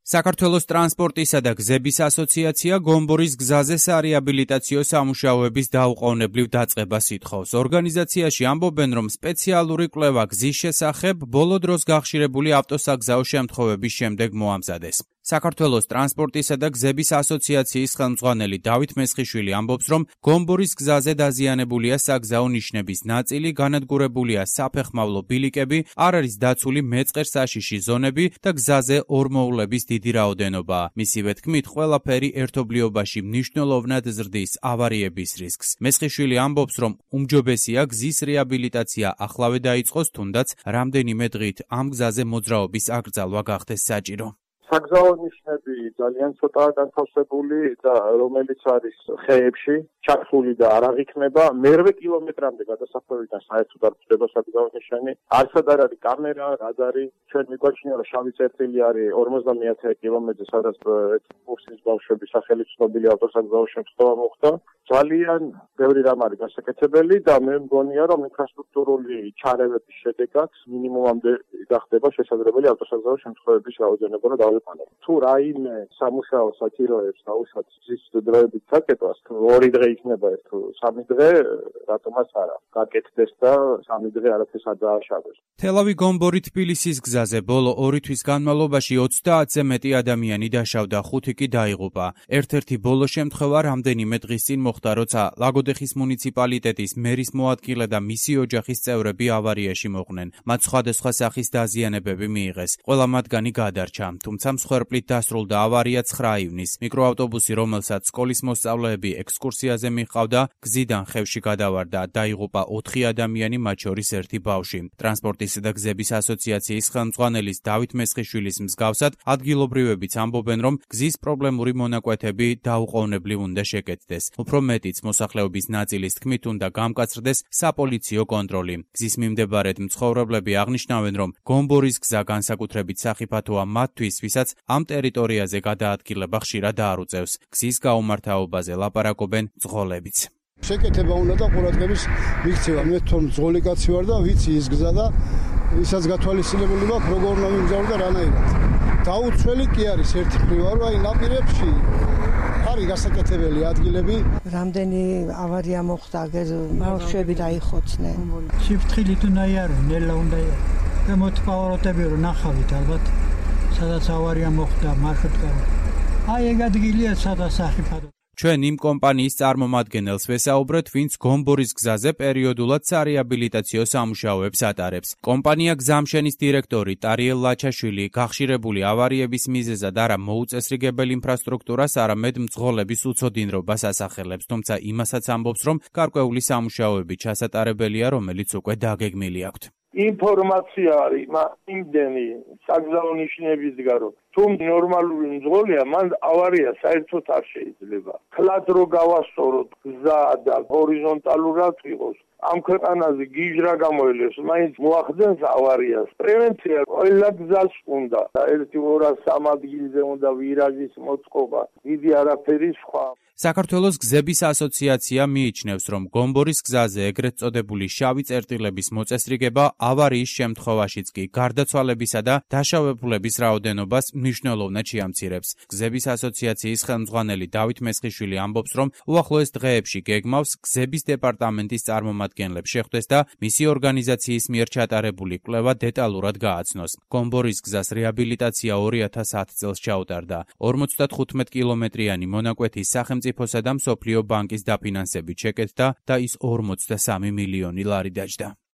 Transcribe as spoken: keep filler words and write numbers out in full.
საქართველოს ტრანსპორტისა და გზების ასოციაცია გომბორის გზაზე სარეაბილიტაციო სამუშაოების დაუყოვნებლივ დაწყებას ითხოვს. ორგანიზაციაში ამბობენ, რომ სპეციალური კვლევა გზის შესახებ ბოლო დროს გახშირებული ავტოსაგზაო შემთხვევების შემდეგ მოამზადეს. საქართველოს ტრანსპორტისა და გზების ასოციაციის ხელმძღვანელი დავით მესხიშვილი ამბობს, რომ გომბორის გზაზე დაზიანებულია საგზაო ნიშნების ნაწილი, განადგურებულია საფეხმავლო ბილიკები, არ არის დაცული მეწყერ-საშიში ზონები და გზაზე ორმოულების დიდი რაოდენობა. მისივე თქმით, ყველაფერი ერთობლიობაში მნიშვნელოვნად ზრდის ავარიების რისკს. მესხიშვილი ამბობს, რომ უმჯობესია გზის რეაბილიტაცია ახლავე დაიწყოს, თუნდაც რამდენიმე დღით ამ გზაზე მოძრაობის აკრძალვა გახდეს საჭირო. საგზაო ნიშნები ძალიან ცოტაა განთავსებული და რომელიც არის ხეებში ჩართული და არ აღიქმება მერვე კილომეტრამდე გადასახლებიდან საერთოდ არ გვხვდება საგზაო ნიშანი. არცად არ არის კამერა, რადარი. ჩვენ მიგვაჩნია, რომ შავი წერტილი არის ორმოცდამეათე კილომეტრზე, სადაც კურსის ბავშვების სახელით ცნობილი ავტოსაგზაო შემთხვევა მოხდა. ძალიან ბევრი რამ არის გასაკეთებელი და მე მგონია, რომ ინფრასტრუქტურული ჩარევების შედეგად მინიმუმამდე გახდება შესაძლებელი ავტოსაგზაო შემთხვევების რაოდენობა და დავიყვანოთ. თუ რაიმე სამუშაო საჭიროებს დაუშვათ გზის დროებით საკეთვას, თუ ორი დღე იქნება ერთ თუ სამი დღე, რატომაც არა. გაკეთდეს და სამი დღე არაფერს არ დააშავოს. თელავი-გომბორი თბილისის გზაზე ბოლო ორი თვის განმავლობაში ოცდაათზე მეტი ადამიანი დაშავდა, ხუთი კი დაიღუპა. ერთ-ერთი ბოლო შემთხვევა რამდენიმე დღის წინ მოხდა, როცა ლაგოდეხის მუნიციპალიტეტის მერის მოადგილე და მისი ოჯახის წევრები ავარიაში მოყვნენ. მათ სხვადასხვა სახის დაზიანებები მიიღეს. ყველა მათგანი გადარჩა, თუმცა მსხვერპლით დასრულდა ავარია ცხრა ივნის. მიკროავტობუსი, რომელსაც სკოლის მოსწავლეები ექსკურსიაზე მიჰყავდა, გზიდან ხევში გადავარდა. დაიღუპა ოთხი ადამიანი, მათ შორის ერთი ბავშვი. ტრანსპორტისა და გზების ასოციაციის ხელმძღვანელის დავით მესხიშვილის მსგავსად, ადგილობრივებიც ამბობენ, რომ გზის პრობლემური მონაკვეთები დაუყოვნებლივ უნდა შეკეთდეს. უფრო მეტიც, მოსახლეობის ნაწილის თქმით, უნდა გამკაცრდეს საპოლიციო კონტროლი. გზის მიმდებარედ მცხოვრებლები აღნიშნავენ, რომ გომბორის გზა განსაკუთრებით სახიფათოა მათთვის, ვისაც ამ ტერიტორიაზე გადაადგილება ხშირად არ უწევს. გზის გაუმართავობაზე ლაპარაკობენ მძღოლებიც. შეკეთება უნდა და ყურადღების მიქცევა. მე თვითონ მძღოლი კაცი ვარ და ვიცი ის გზა და ისაც გათვალისწინებული მაქვს, როგორ უნდა მიმგზავრდე და რანაირად. დაუცველი კი არის ერთი მხრივ, რომ აი ნაპირებში არის გასაკეთებელი ადგილები. რამდენი ავარია მოხდა, აგერ ბავშვები დაიხოცნენ. სიფრთხილით უნდა იარო, ნელა უნდა იარო. და მოტყავაროტები რომ ნახავით ალბათ, სადაც ავარია მოხდა მარშრუტკა. აი ეგ ადგილია სადაც სახიფათო. ჩვენ იმ კომპანიის წარმომადგენელს ვესაუბრეთ, ვინც გომბორის გზაზე პერიოდულად სარეაბილიტაციო სამუშაოებს ატარებს. კომპანია გზამშენის დირექტორი ტარიელ ლაჩაშვილი გახშირებული ავარიების მიზეზად არა მოუწესრიგებელ ინფრასტრუქტურას, არამედ მძღოლების უცოდინრობას ასახელებს, თუმცა იმასაც ამბობს, რომ გარკვეული სამუშაოები ჩასატარებელია, რომელიც უკვე დაგეგმილი აქვთ. ინფორმაცია არის იმდენი საგზაო ნიშნებისგან, რომ თუ ნორმალური მძღოლია, მან ავარია საერთოდ არ შეიძლება. ხლად რო გავასწოროთ გზა და ჰორიზონტალურად იყოს, ამ ქვეყანაზე გიჟრა გამოელეს, მაინც მოახდენს ავარიას. პრევენცია ყველა გზას უნდა. ერთი ორას სამ ადგილზე უნდა ვირაჟის მოწყობა, დიდი არაფერი სხვა. საქართველოს გზების ასოციაცია მიიჩნევს, რომ გომბორის გზაზე ეგრეთ წოდებული შავი წერტილების მოწესრიგება ავარიის შემთხვევაშიც კი გარდაცვალებისა და დაშავებულების რაოდენობას მნიშვნელოვნად შეამცირებს. გზების ასოციაციის ხელმძღვანელი დავით მესხიშვილი ამბობს, რომ უახლოეს დღეებში გეგმავს გზების დეპარტამენტის წარმომადგენლებს შეხვდეს და მისი ორგანიზაციის მიერ ჩატარებული კვლევა დეტალურად გააცნოს. გომბორის გზას რეაბილიტაცია ორი ათას ათი წელს ჩაუტარდა. ორმოცდათხუთმეტ კილომეტრიანი მონაკვეთის სახელმწიფო სახელმწიფოსა და მსოფლიო ბანკის დაფინანსებით შეკეთდა და ის ორმოცდასამი მილიონი ლარი დაჯდა.